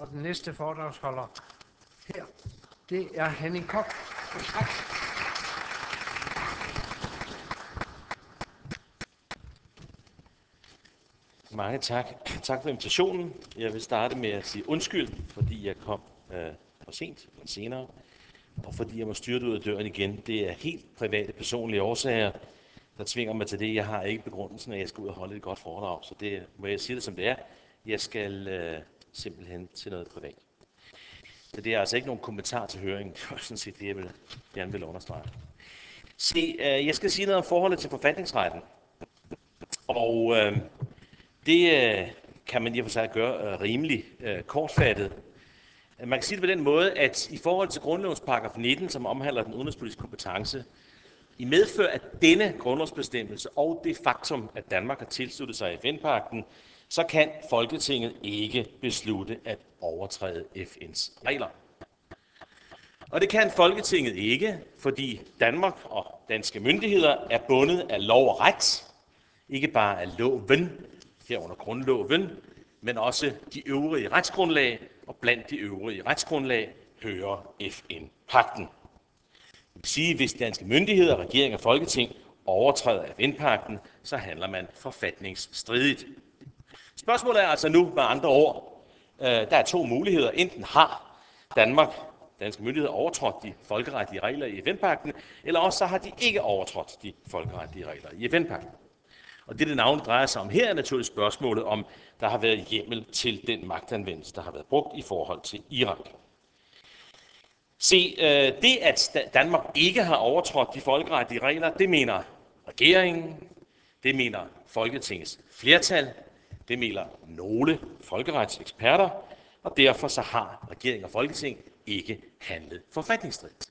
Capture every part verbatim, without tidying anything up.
Og den næste foredragsholder her, det er Henning Koch. Tak. Mange tak. Tak for invitationen. Jeg vil starte med at sige undskyld, fordi jeg kom øh, for sent, senere, og fordi jeg må styrte ud af døren igen. Det er helt private, personlige årsager, der tvinger mig til det. Jeg har ikke begrundelsen, at jeg skal ud og holde et godt foredrag, så det må jeg sige det som det er. Jeg skal øh, simpelthen til noget privat. Så det er altså ikke nogen kommentar til høringen. Det var sådan set det, jeg vil, gerne vil understrege. Se, øh, jeg skal sige noget om forholdet til forfatningsretten. Og øh, det øh, kan man i og for sig gøre øh, rimelig øh, kortfattet. Man kan sige det på den måde, at i forhold til grundlovens paragraf nitten, som omhandler den udenrigspolitiske kompetence, i medfør af denne grundlovsbestemmelse og det faktum, at Danmark har tilsluttet sig F N-pagten, så kan Folketinget ikke beslutte at overtræde F N's regler. Og det kan Folketinget ikke, fordi Danmark og danske myndigheder er bundet af lov og ret, ikke bare af loven, herunder grundloven, men også de øvrige retsgrundlag, og blandt de øvrige retsgrundlag hører F N-pagten. Det vil sige, at hvis danske myndigheder, regering og folketing overtræder F N-pagten, så handler man forfatningsstridigt. Spørgsmålet er altså nu med andre ord, øh, der er to muligheder. Enten har Danmark, danske myndigheder, overtrådt de folkeretlige regler i F N-pagten, eller også så har de ikke overtrådt de folkeretlige regler i F N-pagten. Og det, det navnet drejer sig om her, er naturligvis spørgsmålet om, der har været hjemmel til den magtanvendelse, der har været brugt i forhold til Irak. Se, det at Danmark ikke har overtrådt de folkeretlige regler, det mener regeringen, det mener Folketingets flertal, det mener nogle folkeretseksperter, og derfor så har regering og Folketing ikke handlet forfatningsstridigt.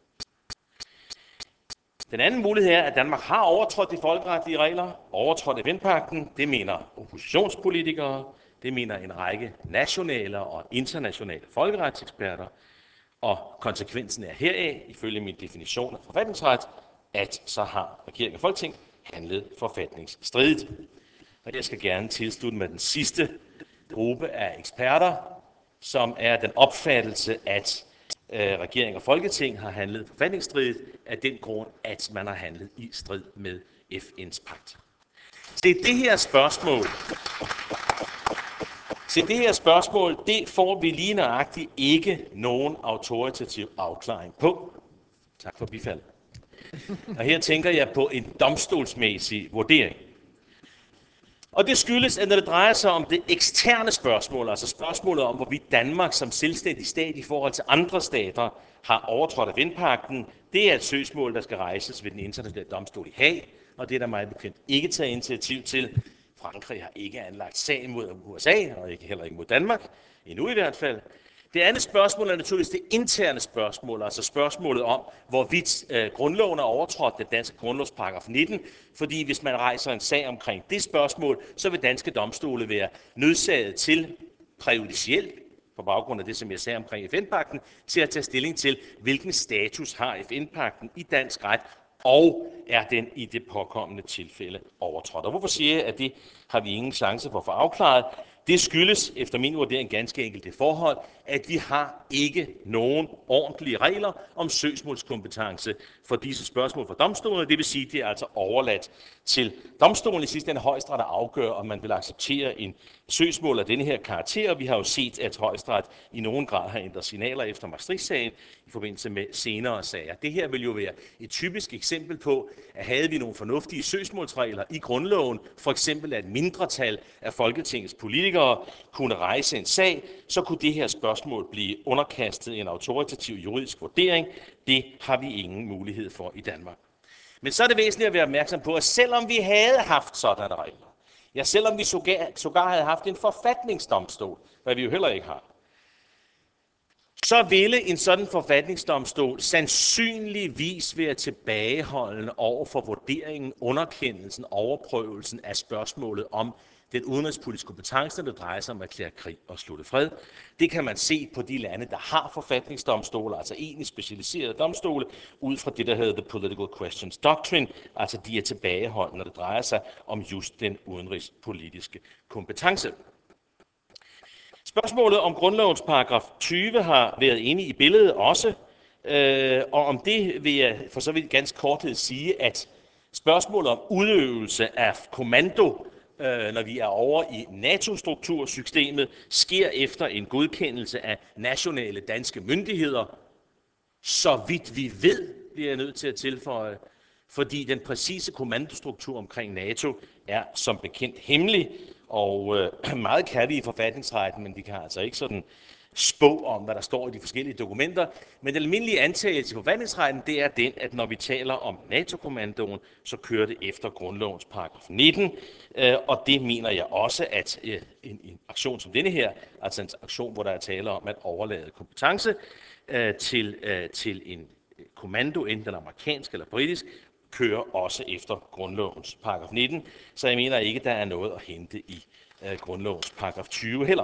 Den anden mulighed er, at Danmark har overtrådt de folkeretlige regler, overtrådt F N-pagten, det mener oppositionspolitikere, det mener en række nationale og internationale folkeretseksperter, og konsekvensen er heraf, ifølge min definition af forfatningsret, at så har regering og Folketing handlet forfatningsstridigt. Og jeg skal gerne tilslutte med den sidste gruppe af eksperter, som er den opfattelse, at øh, regering og Folketing har handlet forfatningsstridigt af den grund, at man har handlet i strid med F N's pagt. Se, det her spørgsmål, se, det her spørgsmål, det får vi lige nøjagtigt ikke nogen autoritativ afklaring på. Tak for bifaldet. Og her tænker jeg på en domstolsmæssig vurdering. Og det skyldes, at når det drejer sig om det eksterne spørgsmål, altså spørgsmålet om, hvorvidt Danmark som selvstændig stat i forhold til andre stater har overtrådt F N-pagten, det er et søgsmål, der skal rejses ved den internationale domstol i Haag, og det er der meget bekendt ikke taget initiativ til. Frankrig har ikke anlagt sag mod U S A, og ikke heller ikke mod Danmark, endnu i hvert fald. Det andet spørgsmål er naturligvis det interne spørgsmål, altså spørgsmålet om, hvorvidt øh, grundloven er overtrådt den danske grundlovs paragraf nitten, fordi hvis man rejser en sag omkring det spørgsmål, så vil danske domstole være nødsaget til præjudicielt, på baggrund af det, som jeg sagde omkring F N-pagten, til at tage stilling til, hvilken status har F N-pagten i dansk ret, og er den i det påkommende tilfælde overtrådt. Og hvorfor siger jeg, at det har vi ingen chance for at få afklaret? Det skyldes efter min vurdering ganske enkelt det forhold, at vi har ikke nogen ordentlige regler om søgsmålskompetence for disse spørgsmål for domstolene. Det vil sige, at det er altså overladt til domstolen i sidste ende Højesteret at afgøre, om man vil acceptere en søgsmål af denne her karakter. Vi har jo set, at Højesteret i nogen grad har ændret signaler efter Maastricht-sagen i forbindelse med senere sager. Det her vil jo være et typisk eksempel på, at havde vi nogle fornuftige søgsmålsregler i grundloven, for eksempel at et mindretal af Folketingets politikere kunne rejse en sag, så kunne det her spørgsmål blive underkastet en autoritativ juridisk vurdering. Det har vi ingen mulighed for i Danmark. Men så er det væsentligt at være opmærksom på, at selvom vi havde haft sådanne regler, ja, selvom vi sågar, sågar havde haft en forfatningsdomstol, hvad vi jo heller ikke har, så ville en sådan forfatningsdomstol sandsynligvis være tilbageholdende over for vurderingen, underkendelsen, overprøvelsen af spørgsmålet om den udenrigspolitiske kompetence, der drejer sig om at erklære krig og slutte fred. Det kan man se på de lande, der har forfatningsdomstole, altså egentlig specialiserede domstole, ud fra det, der hedder The Political Questions Doctrine, altså de er tilbageholdende, når det drejer sig om just den udenrigspolitiske kompetence. Spørgsmålet om grundlovens paragraf tyve har været inde i billedet også, øh, og om det vil jeg for så vidt ganske korthed sige, at spørgsmålet om udøvelse af kommando, øh, når vi er over i NATO-struktursystemet, sker efter en godkendelse af nationale danske myndigheder, så vidt vi ved, bliver jeg nødt til at tilføje, fordi den præcise kommandostruktur omkring NATO er som bekendt hemmelig, og øh, meget kan vi i forfatningsretten, men vi kan altså ikke sådan spå om, hvad der står i de forskellige dokumenter. Men den almindelige antagelse i forfatningsretten, det er den, at når vi taler om NATO-kommandoen, så kører det efter grundlovens paragraf nitten, øh, og det mener jeg også, at øh, en, en aktion som denne her, altså en aktion, hvor der er tale om at overlade kompetence øh, til, øh, til en kommando, enten den amerikansk eller britisk, kører også efter grundlovens paragraf nitten, så jeg mener ikke, der er noget at hente i øh, grundlovens paragraf tyve heller.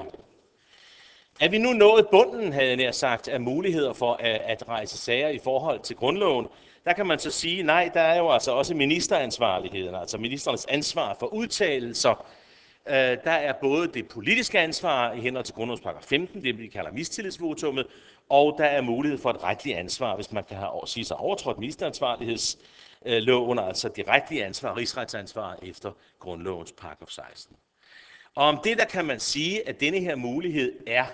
Er vi nu nået bunden, havde jeg nær sagt, af muligheder for at, at rejse sager i forhold til grundloven? Der kan man så sige, nej, der er jo altså også ministeransvarligheden, altså ministerens ansvar for udtalelser. Øh, der er både det politiske ansvar i henhold til grundlovens paragraf femten, det vi kalder mistillidsvotummet, og der er mulighed for et retligt ansvar, hvis man kan have, sige sig overtrådt ministeransvarlighedsloven, altså det retlige ansvar, rigsretsansvar efter grundlovens paragraf seksten. Og om det der kan man sige, at denne her mulighed er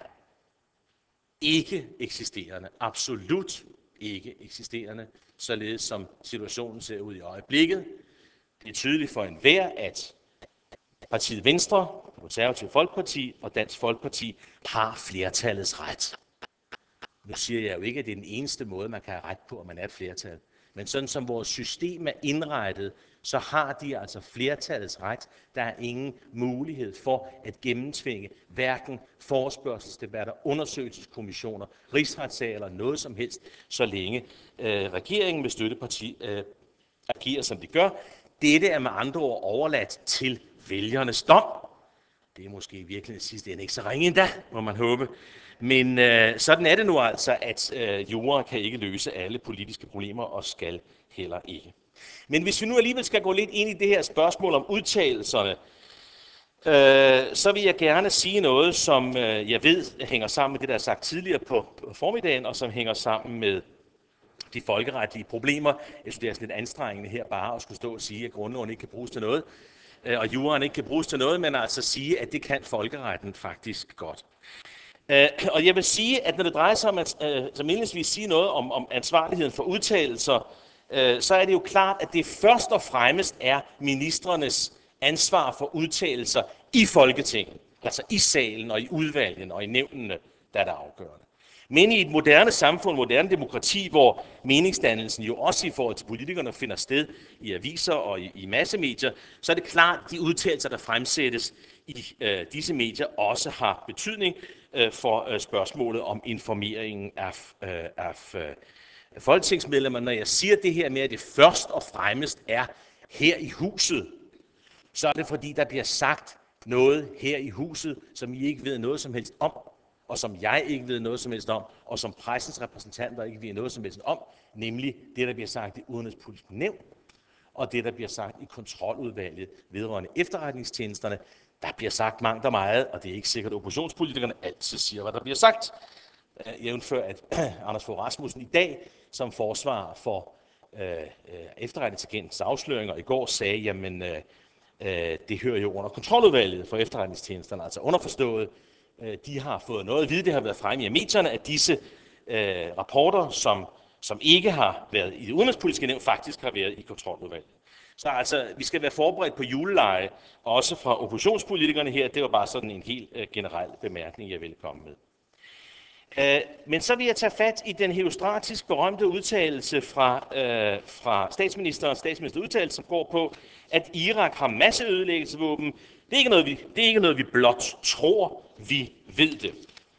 ikke eksisterende, absolut ikke eksisterende, således som situationen ser ud i øjeblikket. Det er tydeligt for enhver, at partiet Venstre, Konservative Folkeparti og Dansk Folkeparti har flertallets ret. Nu siger jeg jo ikke, at det er den eneste måde, man kan have ret på, at man er et flertal. Men sådan som vores system er indrettet, så har de altså flertallets ret. Der er ingen mulighed for at gennemtvinge hverken forespørgselsdebatter, undersøgelseskommissioner, rigsretssager eller noget som helst, så længe øh, regeringen med støtteparti øh, agerer, som de gør. Dette er med andre ord overladt til vælgernes dom. Det er måske i virkeligheden sidste ende ikke så ringe endda, må man håbe. Men øh, sådan er det nu altså, at øh, jura kan ikke løse alle politiske problemer og skal heller ikke. Men hvis vi nu alligevel skal gå lidt ind i det her spørgsmål om udtalelserne, øh, så vil jeg gerne sige noget, som øh, jeg ved hænger sammen med det, der er sagt tidligere på, på formiddagen, og som hænger sammen med de folkeretlige problemer. Jeg synes, det er sådan lidt anstrengende her bare at skulle stå og sige, at grundloven ikke kan bruges til noget, øh, og juraen ikke kan bruges til noget, men altså sige, at det kan folkeretten faktisk godt. Uh, og jeg vil sige, at når det drejer sig om at uh, som indledningsvis sige noget om, om ansvarligheden for udtalelser, uh, så er det jo klart, at det først og fremmest er ministrenes ansvar for udtalelser i Folketinget, altså i salen og i udvalgen og i nævnene, der er det afgørende. Men i et moderne samfund, moderne demokrati, hvor meningsdannelsen jo også i forhold til politikerne finder sted i aviser og i, i massemedier, så er det klart, at de udtalelser, der fremsættes i øh, disse medier, også har betydning øh, for øh, spørgsmålet om informeringen af, øh, af øh, folketingsmedlemmer. Når jeg siger det her med, at det først og fremmest er her i huset, så er det fordi, der bliver sagt noget her i huset, som I ikke ved noget som helst om, og som jeg ikke ved noget som helst om, og som pressens repræsentanter ikke ved noget som helst om, nemlig det, der bliver sagt i Udenrigspolitisk Nævn, og det, der bliver sagt i kontroludvalget vedrørende efterretningstjenesterne. Der bliver sagt mangt og meget, og det er ikke sikkert, at oppositionspolitikerne altid siger, hvad der bliver sagt. Jævnfør at Anders Fogh Rasmussen i dag, som forsvar for øh, efterretningsagentens afsløringer i går, sagde, jamen øh, øh, det hører jo under kontroludvalget for efterretningstjenesterne, altså underforstået. Øh, de har fået noget at vide, det har været fremme i medierne, at disse øh, rapporter, som, som ikke har været i det udenrigspolitiske nævn, faktisk har været i kontroludvalget. Så altså, vi skal være forberedt på juleleje, også fra oppositionspolitikerne her. Det var bare sådan en helt øh, generel bemærkning, jeg ville komme med. Øh, men så vil jeg tage fat i den herostratisk berømte udtalelse fra, øh, fra statsministeren, statsministerens udtalelse, som går på, at Irak har masseødelæggelsesvåben. Det er ikke noget, vi, det er ikke noget, vi blot tror, vi ved det.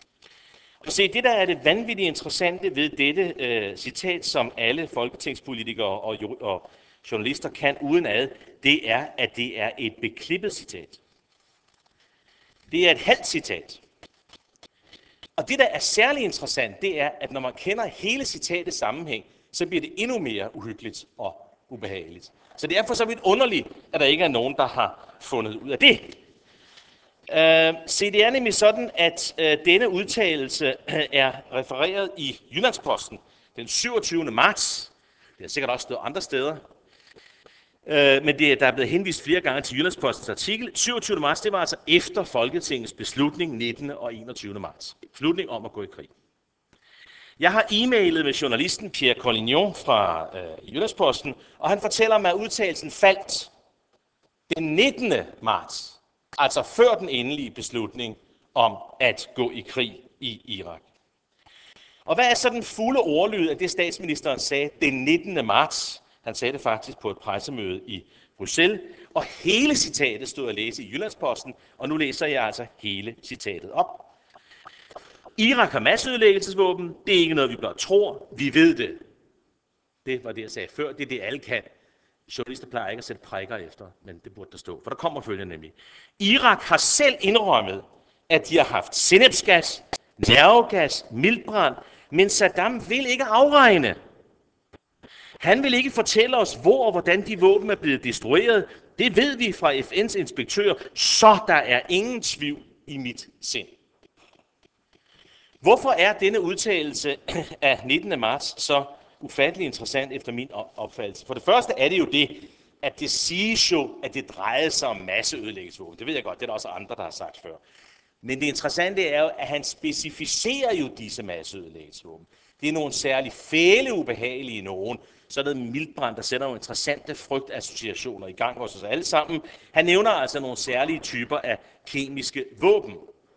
Og se, det der er det vanvittigt interessante ved dette øh, citat, som alle folketingspolitikere og, og journalister kan udenad, det er, at det er et beklippet citat. Det er et halvt citat. Og det, der er særlig interessant, det er, at når man kender hele citatets sammenhæng, så bliver det endnu mere uhyggeligt og ubehageligt. Så det er for så vidt underligt, at der ikke er nogen, der har fundet ud af det. Uh, se, det er nemlig sådan, at uh, denne udtalelse uh, er refereret i Jyllandsposten den syvogtyvende marts. Det er sikkert også stået andre steder. Uh, men det, der er blevet henvist flere gange til Jyllandspostens artikel. syvogtyvende marts, det var altså efter Folketingets beslutning nittende og enogtyvende marts. Beslutning om at gå i krig. Jeg har e-mailet med journalisten Pierre Collignon fra uh, Jyllandsposten, og han fortæller mig, at udtalelsen faldt den nittende marts. Altså før den endelige beslutning om at gå i krig i Irak. Og hvad er så den fulde ordlyd af det, statsministeren sagde den nittende marts? Han sagde det faktisk på et pressemøde i Bruxelles, og hele citatet stod at læse i Jyllandsposten, og nu læser jeg altså hele citatet op. Irak har masseødelæggelsesvåben, det er ikke noget, vi blot tror, vi ved det. Det var det, jeg sagde før, det er det, alle kan. Journalister plejer ikke at sætte prikker efter, men det burde der stå, for der kommer følgende nemlig. Irak har selv indrømmet, at de har haft sennepsgas, nervegas, mildbrand, men Saddam vil ikke afregne. Han vil ikke fortælle os, hvor og hvordan de våben er blevet destrueret. Det ved vi fra F N's inspektør, så der er ingen tvivl i mit sind. Hvorfor er denne udtalelse af nittende marts så ufattelig interessant efter min opfattelse? For det første er det jo det, at det siges jo, at det drejede sig om masseødelæggelsesvåben. Det ved jeg godt, det er der også andre, der har sagt før. Men det interessante er jo, at han specificerer jo disse masseødelæggelsesvåben. Det er nogle særligt fæle ubehagelige nogen. Sådan noget mildbrand, der sætter nogle interessante frygtassociationer i gang hos os alle sammen. Han nævner altså nogle særlige typer af kemiske våben.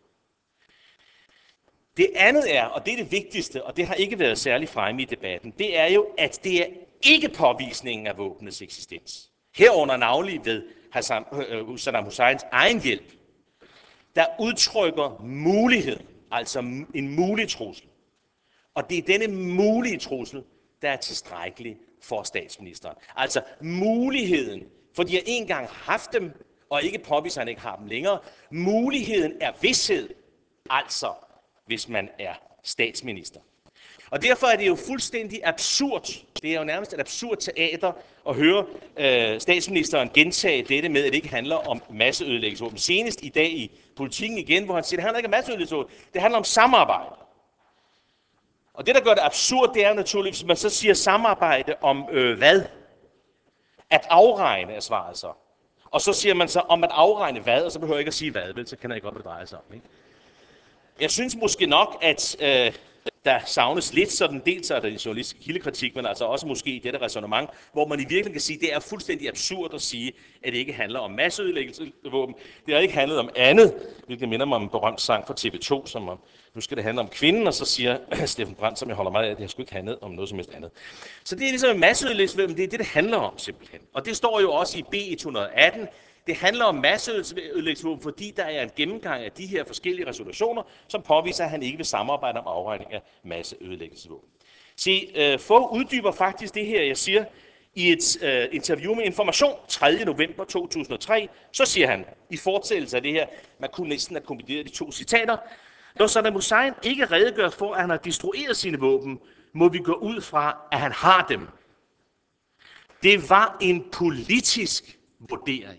Det andet er, og det er det vigtigste, og det har ikke været særlig fremme i debatten, det er jo, at det er ikke påvisningen af våbnets eksistens. Herunder navnlig ved Hassan, øh, Saddam Husseins egen hjælp, der udtrykker mulighed, altså en mulig trussel. Og det er denne mulige trussel, der er tilstrækkelig for statsministeren. Altså muligheden, for de har engang haft dem, og ikke påviser, at han ikke har dem længere. Muligheden er vished, altså hvis man er statsminister. Og derfor er det jo fuldstændig absurd, det er jo nærmest et absurd teater at høre øh, statsministeren gentage dette med, at det ikke handler om masseødelæggelsesvåben. Senest i dag i Politikken igen, hvor han siger, at det handler ikke om masseødelæggelsesvåben, det handler om samarbejde. Og det, der gør det absurd, det er naturligvis, hvis man så siger samarbejde om øh, hvad? At afregne er svaret så. Og så siger man så om at afregne hvad, og så behøver jeg ikke at sige hvad, vel? Så kender jeg godt, hvad det drejer sig om. Ikke? Jeg synes måske nok, at øh, der savnes lidt sådan dels af den journalistiske kildekritik, men altså også måske i dette ræsonnement, hvor man i virkeligheden kan sige, at det er fuldstændig absurd at sige, at det ikke handler om masseødelæggelsesvåben. Det har ikke handlet om andet, hvilket minder mig om en berømt sang fra T V to, som om, nu skal det handle om kvinden, og så siger Steffen Brandt, som jeg holder meget af, at det har sgu ikke handlet om noget som helst andet. Så det er ligesom en masseødelæggelsesvåben, det er det, det handler om simpelthen. Og det står jo også i B et hundrede og atten. Det handler om masseødelæggelsesvåben, fordi der er en gennemgang af de her forskellige resolutioner, som påviser, at han ikke vil samarbejde om afregning af masseødelæggelsesvåben. Se, øh, få uddyber faktisk det her, jeg siger, i et øh, interview med Information tredje november to tusind og tre. Så siger han, i fortsættelse af det her, man kunne næsten have kombineret de to citater, når Saddam Hussein ikke redegør for, at han har destrueret sine våben, må vi gå ud fra, at han har dem. Det var en politisk vurdering.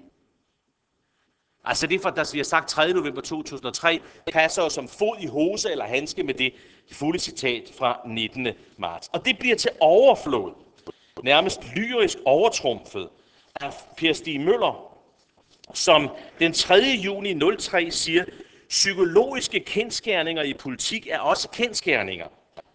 Altså det, for, der bliver sagt tredje november to tusind og tre, passer jo som fod i hose eller handske med det fulde citat fra nittende marts. Og det bliver til overflod, nærmest lyrisk overtrumfet af Per Stig Møller, som den tredje juni nul tre siger, psykologiske kendsgerninger i politik er også kendsgerninger.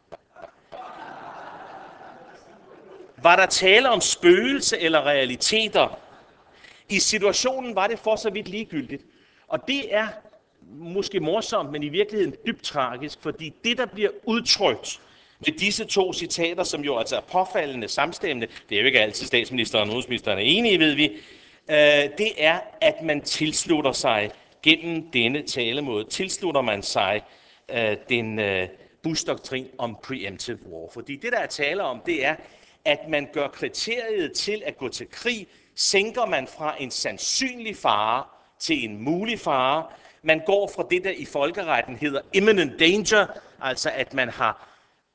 Var der tale om spøgelse eller realiteter? I situationen var det for så vidt ligegyldigt. Og det er måske morsomt, men i virkeligheden dybt tragisk, fordi det, der bliver udtrykt ved disse to citater, som jo altså er påfaldende samstemmende, det er jo ikke altid statsministeren og udenrigsministeren er enige, ved vi, øh, det er, at man tilslutter sig gennem denne talemåde, tilslutter man sig øh, den øh, Bush-doktrin om preemptive war. Fordi det, der er tale om, det er, at man gør kriteriet til at gå til krig, sænker man fra en sandsynlig fare til en mulig fare. Man går fra det, der i folkeretten hedder imminent danger, altså at man har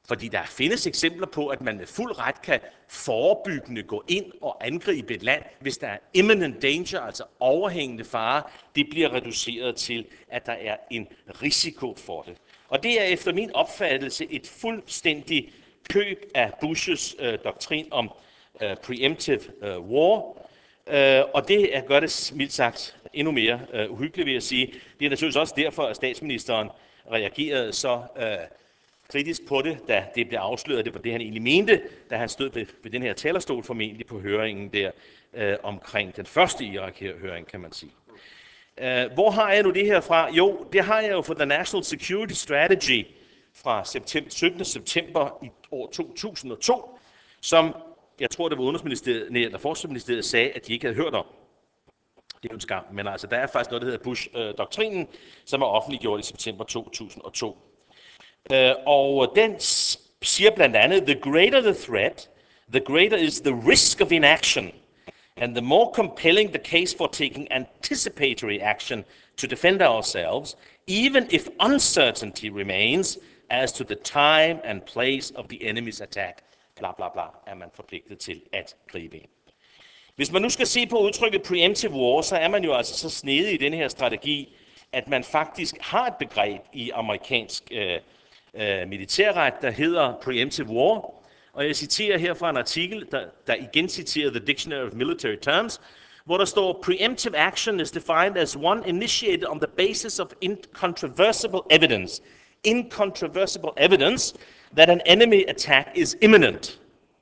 Fordi der findes eksempler på, at man med fuld ret kan forebyggende gå ind og angribe et land, hvis der er imminent danger, altså overhængende fare. Det bliver reduceret til, at der er en risiko for det. Og det er efter min opfattelse et fuldstændig køb af Bushes øh, doktrin om øh, preemptive øh, war. Øh, og det er, gør det mildt sagt endnu mere øh, uhyggeligt, vil jeg sige. Det er naturligvis også derfor, at statsministeren reagerede så øh, kritisk på det, da det blev afsløret. Det var det, han egentlig mente, da han stod ved, ved den her talerstol formentlig på høringen der øh, omkring den første Irak-høring, kan man sige. Uh, hvor har jeg nu det her fra? Jo, det har jeg jo fra The National Security Strategy fra september, syttende september i år to tusind og to, som jeg tror, det var Udenrigsministeriet, nej, eller Forsvarsministeriet sagde, at de ikke havde hørt om. Det er jo en skam, men altså, der er faktisk noget, der hedder Bush-doktrinen, som er offentliggjort i september to tusind og to. Uh, og den siger blandt andet, the greater the threat, the greater is the risk of inaction, and the more compelling the case for taking anticipatory action to defend ourselves, even if uncertainty remains as to the time and place of the enemy's attack, bla bla bla, er man forpligtet til at gribe ind. Hvis man nu skal se på udtrykket preemptive war, så er man jo altså så snedig i denne her strategi, at man faktisk har et begreb i amerikansk øh, øh, militærret, der hedder preemptive war. Og jeg citerer her fra en artikel, der, der igen citerer The Dictionary of Military Terms, hvor der står, preemptive action is defined as one initiated on the basis of incontrovertible evidence. Incontrovertible evidence that an enemy attack is imminent.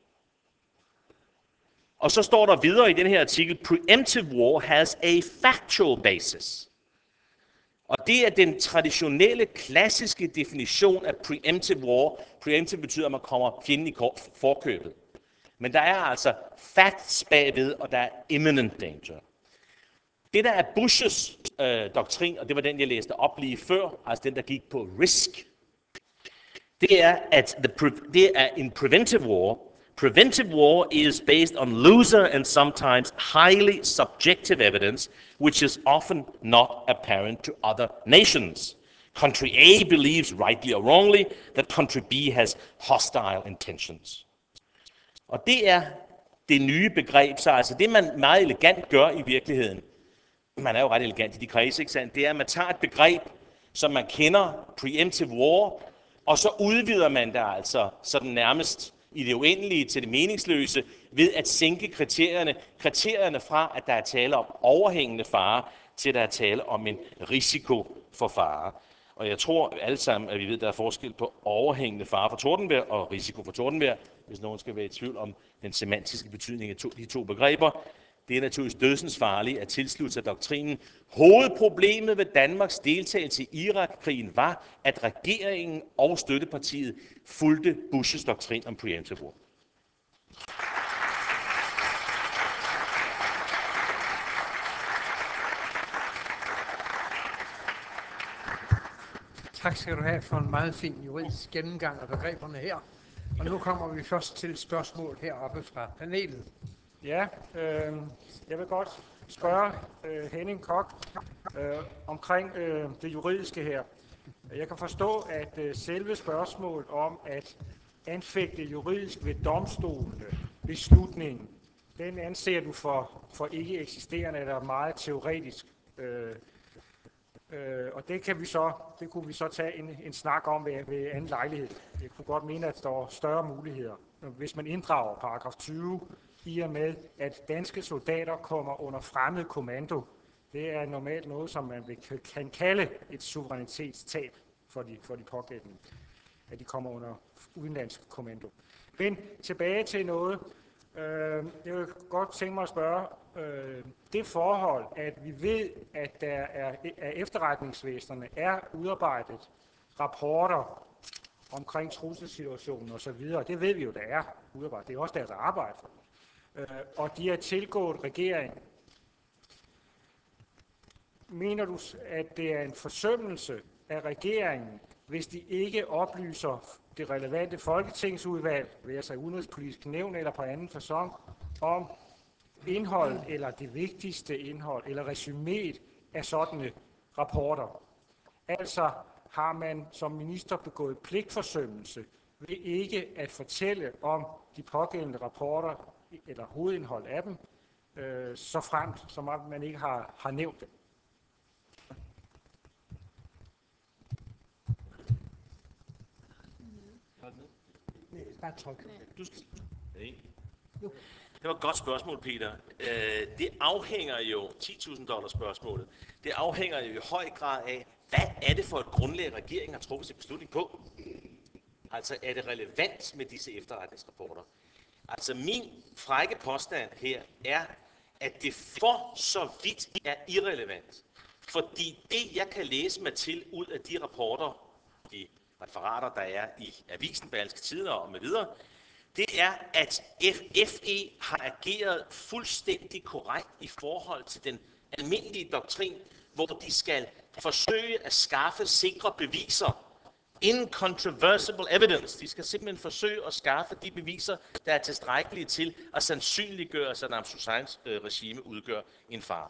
Og så står der videre i den her artikel, preemptive war has a factual basis. Og det er den traditionelle, klassiske definition af preemptive war. Preemptive betyder, at man kommer fjenden i forkøbet. Men der er altså facts bagved, og der er imminent danger. Det, der er Bushes øh, doktrin, og det var den, jeg læste op lige før, altså den, der gik på risk, det er, at the pre- det er en preventive war. Preventive war is based on looser and sometimes highly subjective evidence, which is often not apparent to other nations. Country A believes, rightly or wrongly, that country B has hostile intentions. Og det er det nye begreb, så altså det, man meget elegant gør i virkeligheden, man er jo ret elegant i de kredse, ikke sandt? Det er, at man tager et begreb, som man kender, preemptive war, og så udvider man det altså sådan nærmest i det uendelige til det meningsløse, ved at sænke kriterierne, kriterierne fra, at der er tale om overhængende fare, til at der er tale om en risiko for fare. Og jeg tror alle sammen, at vi ved, at der er forskel på overhængende fare for tordenvejr og risiko for tordenvejr, hvis nogen skal være i tvivl om den semantiske betydning af to, de to begreber. Det er naturligvis dødsens farligt at tilslutte sig doktrinen. Hovedproblemet ved Danmarks deltagelse i Irak-krigen var, at regeringen og støttepartiet fulgte Bushes doktrin om preemptive war. Tak skal du have for en meget fin juridisk gennemgang af begreberne her. Og nu kommer vi først til spørgsmål heroppe fra panelet. Ja, øh, jeg vil godt spørge øh, Henning Koch øh, omkring øh, det juridiske her. Jeg kan forstå, at øh, selve spørgsmålet om at anfægte juridisk ved domstolene beslutningen, den anser du for, for ikke eksisterende eller meget teoretisk. Øh, øh, og det kan vi så, det kunne vi så tage en, en snak om ved, ved anden lejlighed. Jeg kunne godt mene, at der er større muligheder, hvis man inddrager paragraf tyve, i og med, at danske soldater kommer under fremmed kommando. Det er normalt noget, som man kan kalde et suverænitetstab for de, for de pågældende, at de kommer under udenlandsk kommando. Men tilbage til noget, øh, jeg vil godt tænke mig at spørge, øh, det forhold, at vi ved, at der er, at efterretningsvæsenerne er udarbejdet rapporter omkring trusselsituationen osv., det ved vi jo, der er udarbejdet. Det er også deres arbejde. Øh, og de er tilgået regeringen. Mener du, at det er en forsømmelse af regeringen, hvis de ikke oplyser det relevante folketingsudvalg, ved altså udenrigspolitisk nævn eller på anden facon, om indhold eller det vigtigste indhold eller resuméet af sådanne rapporter? Altså har man som minister begået pligtforsømmelse ved ikke at fortælle om de pågældende rapporter eller hovedindhold af dem, øh, så fremt, som om man ikke har, har nævnt det. Bare tryk. Du skal... Det var et godt spørgsmål, Peter. Det afhænger jo, ti tusind dollars spørgsmålet, det afhænger jo i høj grad af, hvad er det for et grundlag, regeringen har truffet sin beslutning på? Altså, er det relevant med disse efterretningsrapporter? Altså, min frække påstand her er, at det for så vidt er irrelevant. Fordi det, jeg kan læse mig til ud af de rapporter, de referater, der er i avisen, Berlingske Tidende og med videre, det er, at F E har ageret fuldstændig korrekt i forhold til den almindelige doktrin, hvor de skal forsøge at skaffe sikre beviser. Incontrovertible evidence. De skal simpelthen forsøge at skaffe de beviser, der er tilstrækkelige til at sandsynliggøre, at Saddam Husseins regime udgør en fare.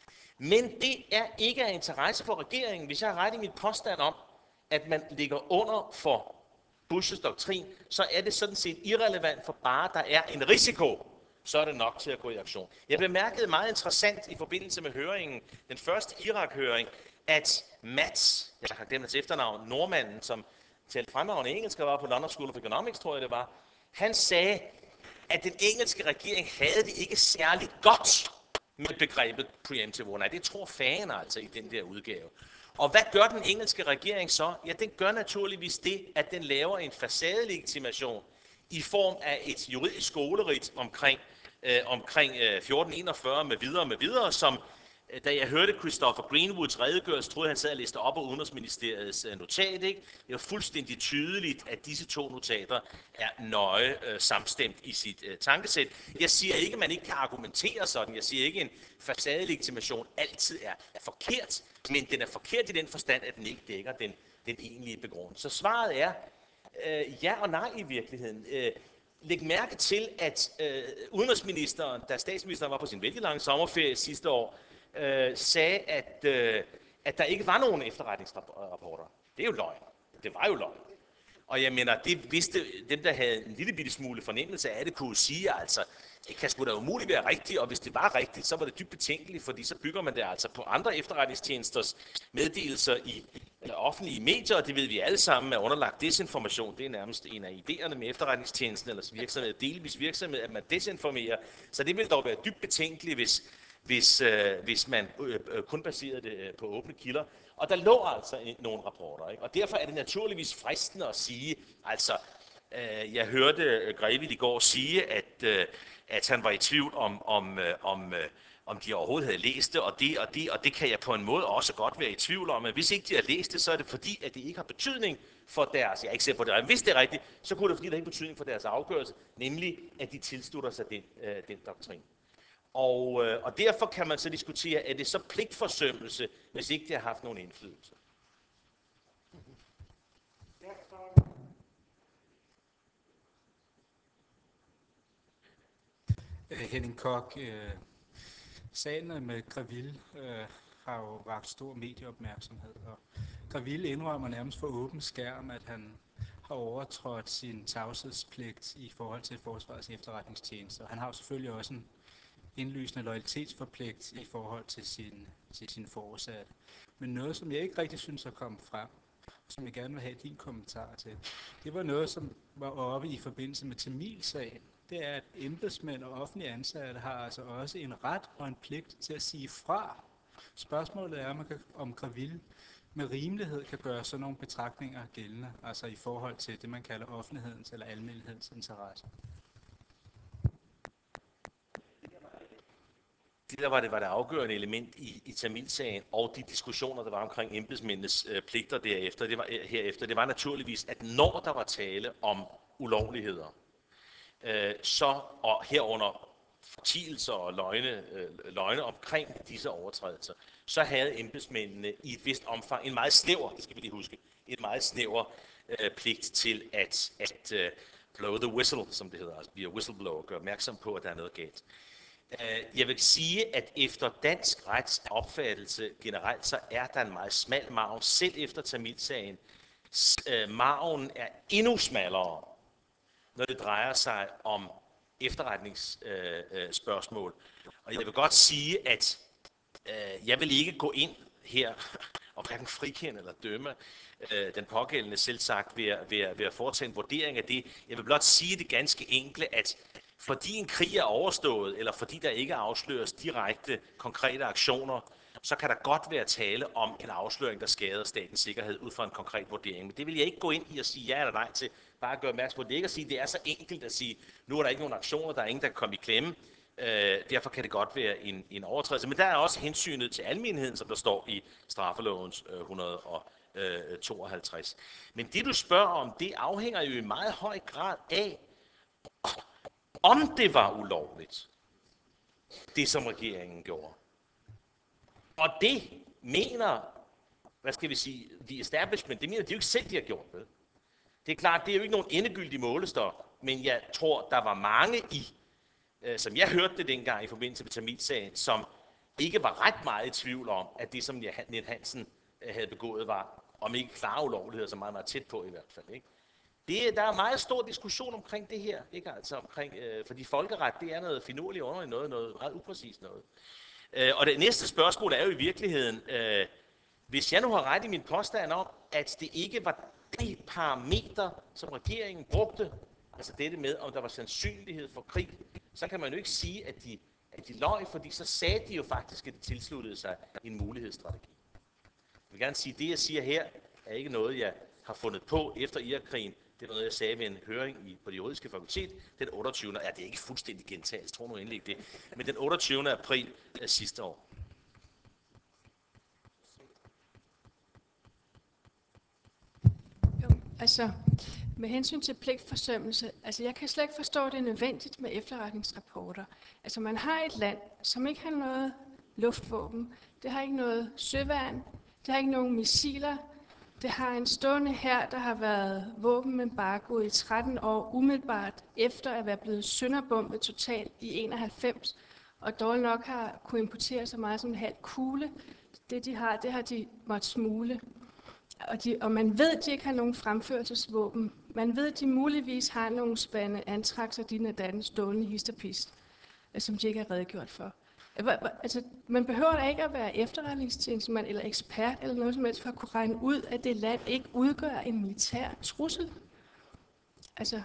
Men det er ikke af interesse for regeringen, hvis jeg har ret i mit påstand om, at man ligger under for Bushes doktrin, så er det sådan set irrelevant, for bare der er en risiko, så er det nok til at gå i aktion. Jeg bemærkede meget interessant i forbindelse med høringen, den første Irak-høring, at Mats, jeg har glemt hans efternavn, nordmanden, som talte fremragende engelsk og var på London School of Economics, tror jeg det var, han sagde, at den engelske regering havde det ikke særligt godt med begrebet preemptive war. Nej, det tror fan altså i den der udgave. Og hvad gør den engelske regering så? Ja, den gør naturligvis det, at den laver en facadelegitimation i form af et juridisk skolerit omkring, øh, omkring øh, fjorten enogfyrre med videre med videre, som øh, da jeg hørte Christopher Greenwoods redegørelse, troede han sad og læste op af Udenrigsministeriets øh, notat. Ikke? Det var fuldstændig tydeligt, at disse to notater er nøje øh, samstemt i sit øh, tankesæt. Jeg siger ikke, at man ikke kan argumentere sådan. Jeg siger ikke, at en facadelegitimation altid er, er forkert, men den er forkert i den forstand, at den ikke dækker den, den egentlige begrundelse. Så svaret er øh, ja og nej i virkeligheden. Øh, læg mærke til, at øh, udenrigsministeren, da statsministeren var på sin vældig lange sommerferie sidste år, øh, sagde, at, øh, at der ikke var nogen efterretningsrapporter. Det er jo løgn. Det var jo løgn. Og jeg mener, det vidste dem, der havde en lille bitte smule fornemmelse af det, kunne sige, altså, det kan sgu da umuligt være rigtigt, og hvis det var rigtigt, så var det dybt betænkeligt, fordi så bygger man det altså på andre efterretningstjenesters meddelelser i eller offentlige medier, og det ved vi alle sammen er underlagt desinformation. Det er nærmest en af idéerne med efterretningstjenesten eller virksomhed, delvis virksomhed, at man desinformerer. Så det vil dog være dybt betænkeligt, hvis, hvis, øh, hvis man øh, øh, kun baserede det på åbne kilder. Og der lå altså nogle rapporter, ikke? Og derfor er det naturligvis fristende at sige, altså, øh, jeg hørte Grevil i går sige, at, øh, at han var i tvivl om, om, øh, om, øh, om de overhovedet havde læst det, og det, og det, og det kan jeg på en måde også godt være i tvivl om, men hvis ikke de har læst det, så er det fordi, at det ikke har betydning for deres, jeg er ikke sikker på det, men hvis det er rigtigt, så kunne det fordi, det ikke har betydning for deres afgørelse, nemlig at de tilslutter sig den, øh, den doktrin. Og, øh, og derfor kan man så diskutere, er det så pligtforsømmelse, hvis ikke det har haft nogen indflydelse? Henning Koch, øh, sagen med Greville øh, har jo vakt stor medieopmærksomhed, og Greville indrømmer nærmest for åben skærm, at han har overtrådt sin tavshedspligt i forhold til Forsvarets efterretningstjeneste, og han har jo selvfølgelig også en indlysende loyalitetsforpligt i forhold til sin, til sin foresatte. Men noget, som jeg ikke rigtig synes er kommet frem, som jeg gerne vil have din kommentar til, det var noget, som var oppe i forbindelse med Tamilsagen. Det er, at embedsmænd og offentlige ansatte har altså også en ret og en pligt til at sige fra. Spørgsmålet er, om, om Greville med rimelighed kan gøre sådan nogle betragtninger gældende, altså i forhold til det, man kalder offentlighedens eller almenhedens interesse. Det der var det, var det afgørende element i, i Tamilsagen og de diskussioner, der var omkring embedsmændenes øh, pligter derefter, det var, øh, herefter, det var naturligvis, at når der var tale om ulovligheder, øh, så og herunder fortielser og løgne, øh, løgne omkring disse overtrædelser, så havde embedsmændene i et vist omfang en meget snæver, det skal vi lige huske, et meget snæver øh, pligt til at, at øh, blow the whistle, som det hedder, altså blive whistleblower, gøre opmærksom på, at der er noget galt. Jeg vil sige, at efter dansk rets opfattelse generelt, så er der en meget smal margin, selv efter Tamilsagen, øh, margen er endnu smallere, når det drejer sig om efterretningsspørgsmål. Øh, øh, og jeg vil godt sige, at øh, jeg vil ikke gå ind her og hverken frikende eller dømme øh, den pågældende selvsagt ved at, ved, at, ved at foretage en vurdering af det. Jeg vil blot sige det ganske enkle, at fordi en krig er overstået, eller fordi der ikke afsløres direkte konkrete aktioner, så kan der godt være tale om en afsløring, der skader statens sikkerhed ud fra en konkret vurdering. Men det vil jeg ikke gå ind i at sige ja eller nej til. Bare at gøre opmærksom på det. Ikke at sige, det er så enkelt at sige, nu er der ikke nogen aktioner, der er ingen, der kan komme i klemme. Øh, derfor kan det godt være en, en overtrædelse. Men der er også hensynet til almenheden, som der står i straffelovens øh, et hundrede og tooghalvtreds. Men det du spørger om, det afhænger jo i meget høj grad af, om det var ulovligt, det som regeringen gjorde. Og det mener, hvad skal vi sige, de establishment, det mener de jo ikke selv, de har gjort det. Det er klart, det er jo ikke nogen endegyldig målestok, men jeg tror, der var mange i, øh, som jeg hørte det dengang i forbindelse med Tamilsagen, som ikke var ret meget i tvivl om, at det, som Niels Hansen øh, havde begået, var om ikke klare ulovligheder, så meget, meget tæt på i hvert fald. Ikke? Det, der er meget stor diskussion omkring det her, ikke? Altså omkring, øh, fordi folkeret, det er noget finurligt underligt noget, noget meget upræcist noget. Øh, og det næste spørgsmål er jo i virkeligheden, øh, hvis jeg nu har ret i min påstand om, at det ikke var det parameter, som regeringen brugte, altså dette med, om der var sandsynlighed for krig, så kan man jo ikke sige, at de, at de løg, fordi så sagde de jo faktisk, at de tilsluttede sig en mulighedsstrategi. Jeg vil gerne sige, at det, jeg siger her, er ikke noget, jeg har fundet på efter Irakkrigen. Det var noget, jeg sagde ved en høring i, på det juridiske fakultet den otteogtyvende Ja, det er ikke fuldstændig gentaget, jeg tror nu endelig ikke det. Men den otteogtyvende april af sidste år. Jo, altså, med hensyn til pligtforsømmelse, altså jeg kan slet ikke forstå, at det er nødvendigt med efterretningsrapporter. Altså man har et land, som ikke har noget luftvåben, det har ikke noget søværn, det har ikke nogen missiler, det har en stående hær, der har været våbenembargo i tretten år, umiddelbart efter at være blevet sønderbombet totalt i enoghalvfems, og dårligt nok har kunne importere så meget som en halv kugle. Det de har, det har de måttet smule. Og, de, og man ved, at de ikke har nogen fremførelsesvåben. Man ved, at de muligvis har nogle spande antrax og dine denne stående histerpist, som de ikke har redegjort for. Altså, man behøver da ikke at være efterretningstjenestemand eller ekspert eller noget som helst for at kunne regne ud, at det land ikke udgør en militær trussel. Altså.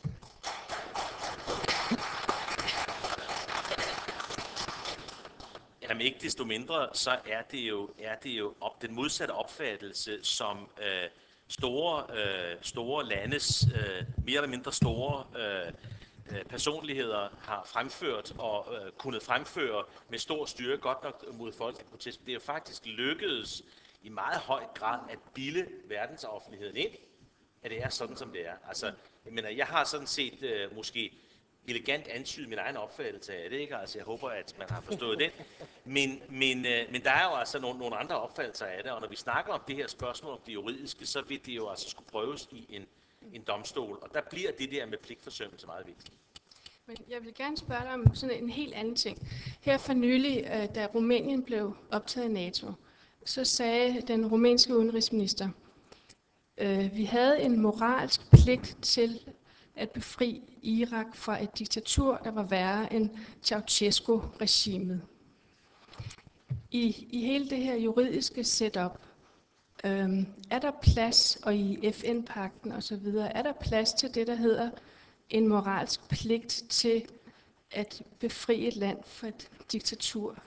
Jamen ikke desto mindre, så er det jo, er det jo op, den modsatte opfattelse, som øh, store, øh, store landes, øh, mere eller mindre store øh, personligheder har fremført og øh, kunnet fremføre med stor styrke, godt nok mod folkelig protest. Det er jo faktisk lykkedes i meget høj grad at bilde verdensoffentligheden ind, at det er sådan, som det er. Altså, jeg mener, jeg har sådan set øh, måske elegant antydet min egen opfattelse af det, ikke? Altså, jeg håber, at man har forstået det. Men, men, øh, men der er jo altså nogle, nogle andre opfattelser af det, og når vi snakker om det her spørgsmål om det juridiske, så vil det jo altså skulle prøves i en, en domstol, og der bliver det der med pligtforsømmelse meget vigtigt. Men jeg vil gerne spørge dig om sådan en helt anden ting. Her for nylig, da Rumænien blev optaget i NATO, så sagde den rumænske udenrigsminister, øh, vi havde en moralsk pligt til at befri Irak fra et diktatur, der var værre end Ceausescu-regimet. I, I hele det her juridiske setup, øh, er der plads, og i F N-pagten osv., er der plads til det, der hedder en moralsk pligt til at befri et land fra et diktatur?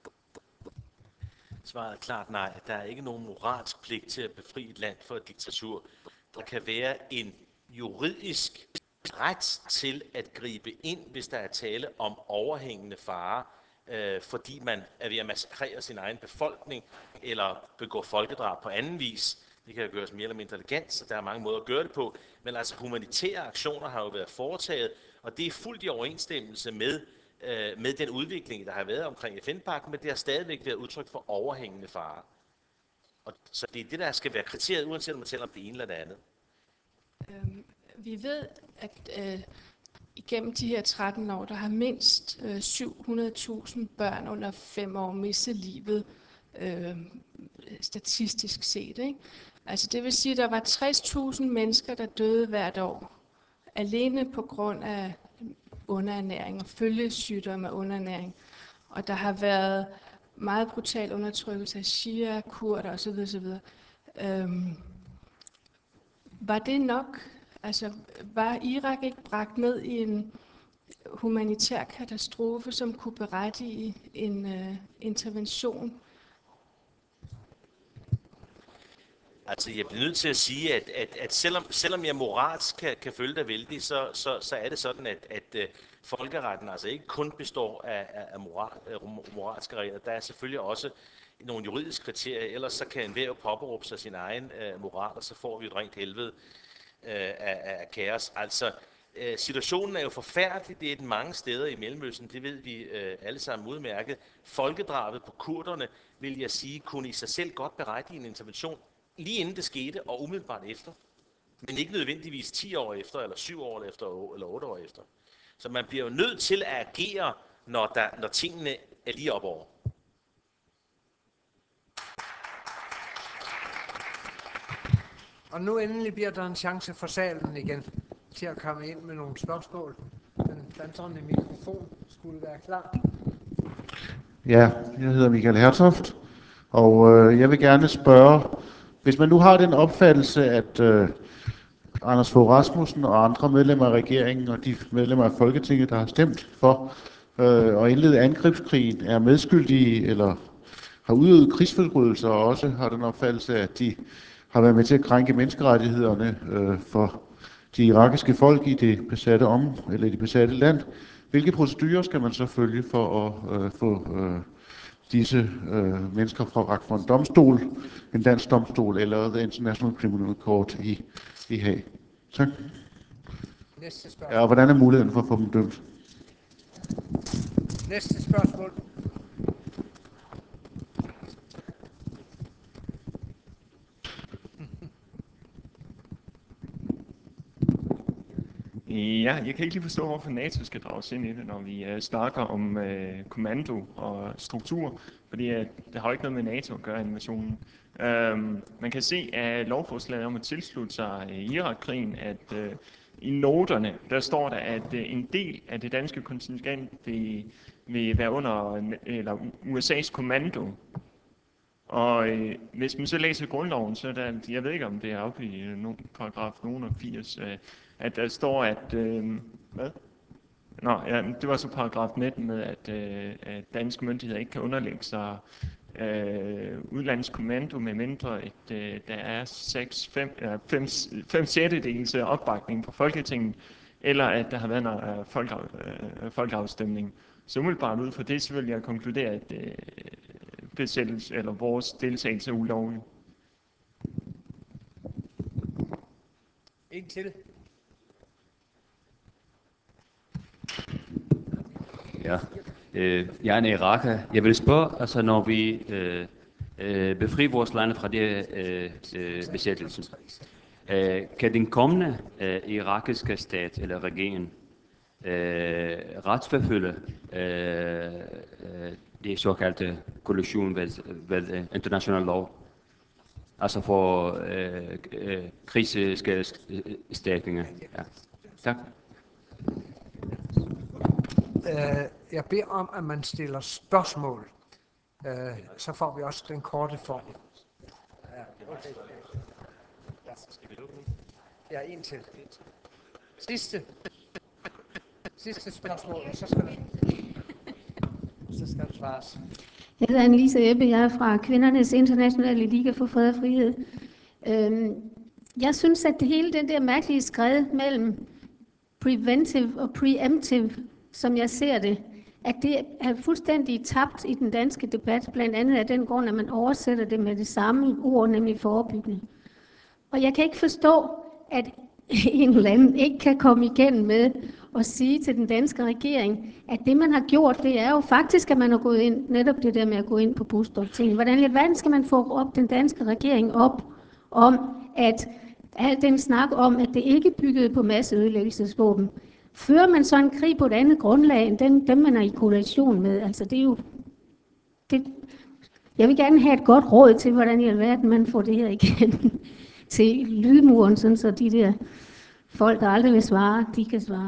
Svaret er klart nej. Der er ikke nogen moralsk pligt til at befri et land fra et diktatur. Der kan være en juridisk ret til at gribe ind, hvis der er tale om overhængende fare, øh, fordi man er ved at massakrere sin egen befolkning, eller begå folkedrab på anden vis. Det kan jo gøres mere eller mindre elegant, så der er mange måder at gøre det på. Men altså humanitære aktioner har jo været foretaget, og det er fuldt i overensstemmelse med, øh, med den udvikling, der har været omkring F N-pagten, men det har stadigvæk været udtryk for overhængende fare. Og så det er det, der skal være kriteriet, uanset om man taler om det ene eller det andet. Øhm, vi ved, at øh, igennem de her tretten år, der har mindst øh, syv hundrede tusind børn under fem år mistet livet, øh, statistisk set. Ikke? Altså det vil sige, at der var tres tusind mennesker, der døde hvert år. Alene på grund af underernæring og følgesygdomme af underernæring. Og der har været meget brutal undertrykkelse af shia, kurder osv. osv. Øhm, var det nok? Altså var Irak ikke bragt ned i en humanitær katastrofe, som kunne berettige en uh, intervention? Altså, jeg bliver nødt til at sige, at, at, at selvom, selvom jeg moralsk kan, kan følge dig vældig, så, så, så er det sådan, at, at uh, folkeretten altså ikke kun består af, af, af moral, uh, moralske regler. Der er selvfølgelig også nogle juridiske kriterier, ellers så kan enhver jo påberåbe sig sin egen uh, moral, og så får vi et rent helvede uh, af, af kaos. Altså, uh, situationen er jo forfærdelig. Det er den mange steder i Mellemøsten, det ved vi uh, alle sammen udmærket. Folkedrabet på kurderne, vil jeg sige, kunne i sig selv godt berettige en intervention lige inden det skete, og umiddelbart efter. Men ikke nødvendigvis ti år efter, eller syv år efter, eller otte år efter. Så man bliver jo nødt til at agere, når, der, når tingene er lige op over. Og nu endelig bliver der en chance for salen igen til at komme ind med nogle spørgsmål. Den danserne mikrofon skulle være klar. Ja, jeg hedder Michael Hertoft, og øh, jeg vil gerne spørge, hvis man nu har den opfattelse, at øh, Anders Fogh Rasmussen og andre medlemmer af regeringen og de medlemmer af Folketinget, der har stemt for øh, at indlede angrebskrigen, er medskyldige eller har udøvet krigsforbrydelser og også har den opfattelse, at de har været med til at krænke menneskerettighederne øh, for de irakiske folk i det besatte om eller i det besatte land. Hvilke procedurer skal man så følge for at øh, få øh, disse øh, mennesker fra for en domstol, en dansk domstol eller The International Criminal Court i, i Haag? Tak. Næste spørgsmål. Ja, og hvordan er muligheden for at få dem dømt? Næste spørgsmål. Ja, jeg kan ikke lige forstå, hvorfor NATO skal drages ind i det, når vi uh, snakker om uh, kommando og struktur, fordi uh, det har ikke noget med NATO at gøre, invasionen. Um, man kan se af lovforslaget om at tilslutte sig uh, Irak-krigen, at uh, i noterne, der står der, at uh, en del af det danske kontingent vil, vil være under eller U S A's kommando. Og øh, hvis man så læser grundloven, så er der, jeg ved ikke om det er oppe i øh, nogen, paragraf firs, øh, at der står, at, øh, hvad? Nå, ja, det var så paragraf nitten med, at, øh, at danske myndigheder ikke kan underlægge sig øh, udlandskommando, med mindre et, øh, der er seks, fem, øh, fem, fem sjettedels opbakning på Folketinget, eller at der har været en øh, folkeaf, øh, folkeafstemning. Så umiddelbart ud fra det, så vil jeg konkludere, at øh, besættelse eller vores deltagelse er ulovlig. En til. Ja, øh, jeg er en iraker. Jeg vil spørge, altså når vi øh, øh, befrier vores lande fra det øh, øh, besættelsen, øh, kan den kommende øh, irakiske stat eller regering øh, retsforfølge øh, øh, det såkaldte kollision ved, ved international lov, altså for øh, øh, krigsskadesdækninger. Ja. Tak. Jeg beder om, at man stiller spørgsmål. Så får vi også den korte form. Ja, en til. Sidste. Sidste spørgsmål, så skal det, så skal det svares. Jeg hedder Annelise Ebbe, jeg er fra Kvindernes Internationale Liga for Fred og Frihed. Jeg synes, at det hele den der mærkelige skred mellem preventive og preemptive, som jeg ser det, at det er fuldstændig tabt i den danske debat, blandt andet af den grund, at man oversætter det med det samme ord, nemlig forebyggende. Og jeg kan ikke forstå, at en eller anden ikke kan komme igennem med at sige til den danske regering, at det man har gjort, det er jo faktisk, at man har gået ind, netop det der med at gå ind på busdoktrinen. Hvordan i alverden skal man få op den danske regering op om, at al den snak om, at det ikke byggede på masseødelæggelsesvåben. Fører man så en krig på et andet grundlag, end den, dem man er i koalition med? Altså det er jo... Det, jeg vil gerne have et godt råd til, hvordan i alverden man får det her igen. til lydmuren, sådan så de der folk, der aldrig vil svare, de kan svare.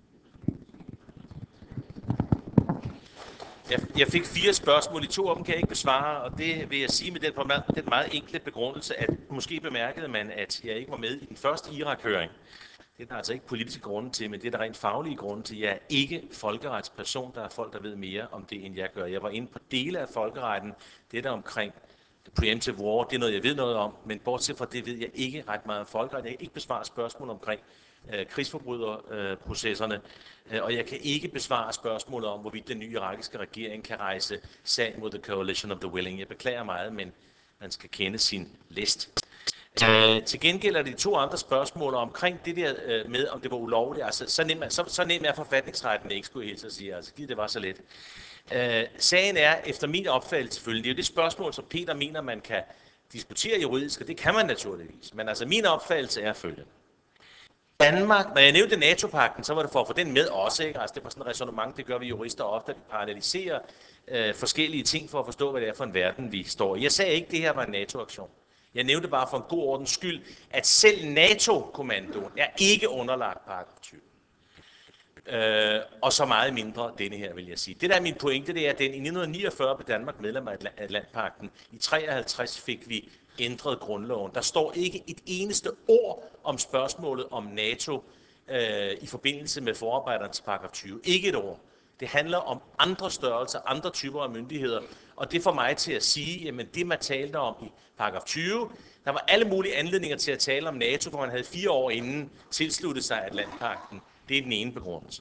Jeg, jeg fik fire spørgsmål, i to af dem kan jeg ikke besvare, og det vil jeg sige med den, den meget enkle begrundelse, at måske bemærkede man, at jeg ikke var med i den første Irak-høring. Det er der altså ikke politiske grunde til, men det er der rent faglige grunde til. Jeg er ikke folkeretsperson, der er folk, der ved mere om det, end jeg gør. Jeg var inde på dele af folkeretten, det der omkring preemptive war, det er noget, jeg ved noget om, men bortset fra det ved jeg ikke ret meget om folkeret. Jeg kan ikke besvare spørgsmål omkring øh, krigsforbryderprocesserne, øh, og jeg kan ikke besvare spørgsmålet om, hvorvidt den nye irakiske regering kan rejse sag mod the Coalition of the Willing. Jeg beklager meget, men man skal kende sin list. Øh, til gengæld er de to andre spørgsmål omkring det der øh, med, om det var ulovligt. Altså, så nemt så, så nem er forfatningsretten ikke, skulle jeg helt så sige. Altså, givet det var så let. Øh, sagen er, efter min opfattelse selvfølgelig, det er jo det spørgsmål, som Peter mener, man kan diskutere juridisk, og det kan man naturligvis. Men altså, min opfattelse er følgende. Danmark, når jeg nævnte NATO-pakten, så var det for at få den med også, ikke? Altså, det var sådan et resonemang, det gør vi jurister ofte, at vi paralleliserer øh, forskellige ting for at forstå, hvad det er for en verden, vi står i. Jeg sagde ikke, at det her var en NATO-aktion. Jeg nævnte bare for en god ordens skyld, at selv NATO-kommandoen er ikke underlagt paragraf tyve. Øh, og så meget mindre denne her, vil jeg sige. Det der er min pointe, det er, at den i nitten niogfyrre blev Danmark medlem af Atlantpagten. I treoghalvtreds fik vi ændret grundloven. Der står ikke et eneste ord om spørgsmålet om NATO øh, i forbindelse med forarbejderne til paragraf tyve. Ikke et ord. Det handler om andre størrelser, andre typer af myndigheder, og det får mig til at sige, jamen det man talte om i paragraf tyve, der var alle mulige anledninger til at tale om NATO, hvor man havde fire år inden tilsluttet sig Atlantpagten. Det er den ene begrundelse.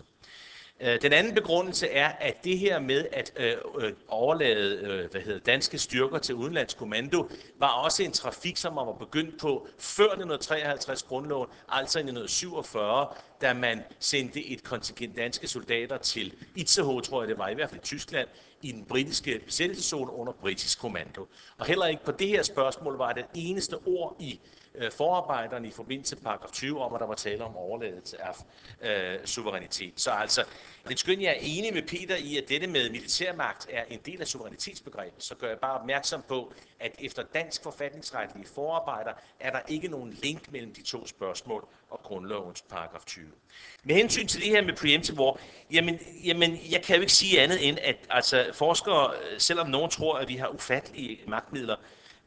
Den anden begrundelse er, at det her med at øh, overlade øh, hvad hedder, danske styrker til udenlandskommando, var også en trafik, som man var begyndt på før nitten treoghalvtreds grundloven, altså i nitten syvogfyrre, da man sendte et kontingent danske soldater til Itzehoe, tror jeg det var, i hvert fald i Tyskland, i den britiske besættelseszone under britisk kommando. Og heller ikke på det her spørgsmål var det eneste ord i forarbejderne i forbindelse med paragraf tyve om, at der var tale om overladelse af øh, suverænitet. Så altså, det skønt, jeg er enig med Peter i, at dette med militærmagt er en del af suverænitetsbegrebet, så gør jeg bare opmærksom på, at efter dansk forfatningsretlige forarbejder er der ikke nogen link mellem de to spørgsmål og grundlovens paragraf tyve. Med hensyn til det her med preemptive war, jamen, jamen jeg kan jo ikke sige andet end, at altså, forskere, selvom nogen tror, at vi har ufattelige magtmidler,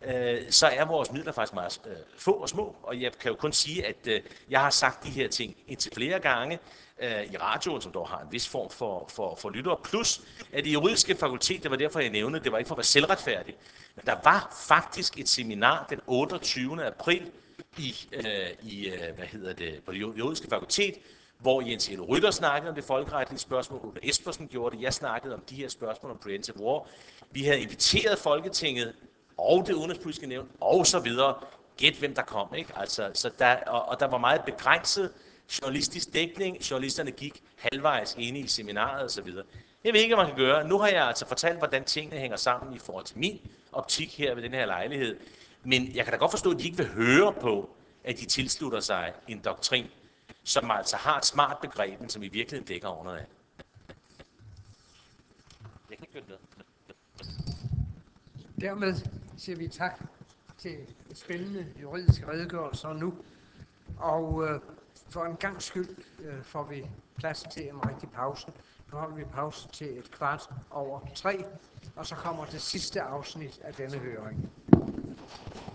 så er vores midler faktisk meget øh, få og små, og jeg kan jo kun sige, at øh, jeg har sagt de her ting indtil flere gange øh, i radioen, som dog har en vis form for, for, for lyttere, plus at det juridiske fakultet, det var derfor jeg nævnte, det var ikke for at være selvretfærdig, men der var faktisk et seminar den otteogtyvende april i, øh, i øh, hvad hedder det, på det juridiske fakultet, hvor Jens Elo Rytter snakkede om det folkeretlige spørgsmål, Ulla Espersen gjorde det, jeg snakkede om de her spørgsmål om preemptive war. Vi havde inviteret Folketinget og det udenrigspolitiske nævn, og så videre. Gæt, hvem der kom, ikke? Altså, så der, og, og der var meget begrænset journalistisk dækning. Journalisterne gik halvvejs inde i seminaret og så videre. Jeg ved ikke, hvad man kan gøre. Nu har jeg altså fortalt, hvordan tingene hænger sammen i forhold til min optik her ved den her lejlighed. Men jeg kan da godt forstå, at de ikke vil høre på, at de tilslutter sig en doktrin, som altså har et smart begreb, som i virkeligheden dækker under af. Jeg kan ikke gøre det. Dermed siger vi tak til spændende juridiske redegørelser nu. Og øh, for en gang skyld øh, får vi plads til en rigtig pause. Nu holder vi pause til et kvart over tre, og så kommer det sidste afsnit af denne høring.